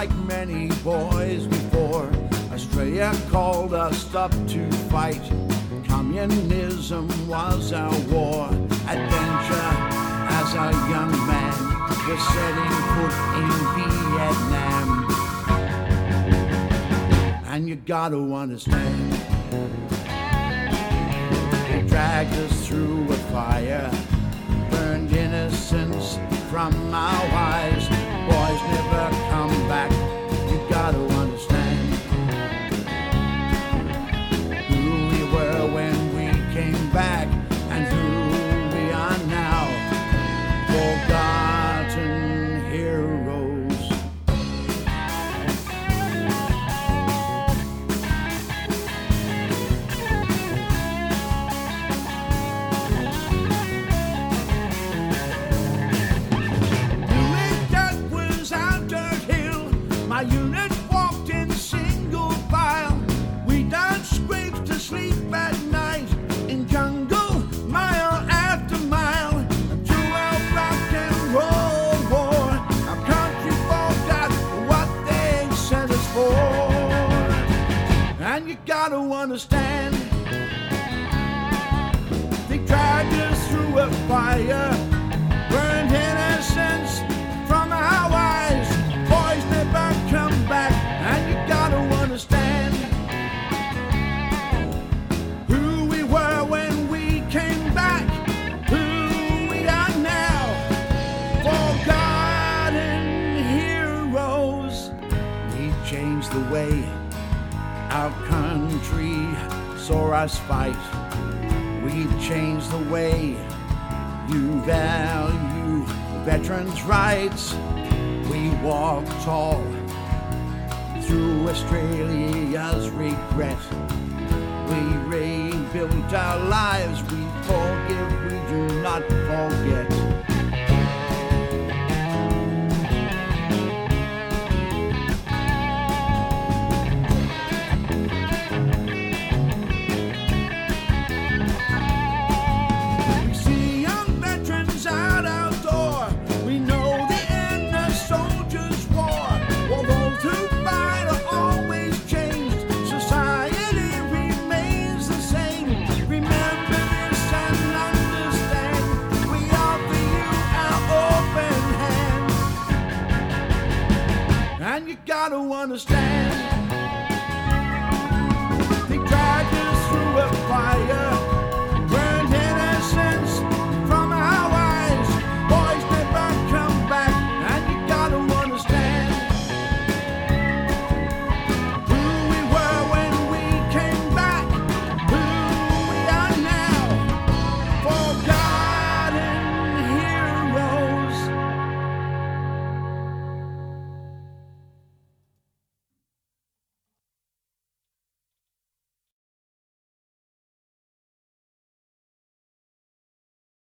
like many boys before, Australia called us up to fight. Communism was our war. Adventure as a young man was setting foot in Vietnam. And you gotta understand, they dragged us through a fire, burned innocence from our eyes. Boys never come back, you gotta understand who we were when we came back and who we are now. Forgotten heroes. My unit walked in single file. We done scrapes to sleep at night in jungle, mile after mile. And through our rock and roll war, our country forgot what they sent us for. And you gotta understand, they dragged us through a fire, burned innocence from our eyes. Boys never come back, and you gotta understand who we were when we came back, who we are now. Forgotten heroes. We changed the way our country saw us fight. We changed the way you value veterans' rights. We walk tall through Australia's regret. We rebuild our lives, we forgive, we do not forget. We see young veterans out our door. We know the end of soldiers' war. While those who fight are always changed, society remains the same. Remember this and understand, we offer you our open hand. And you gotta understand,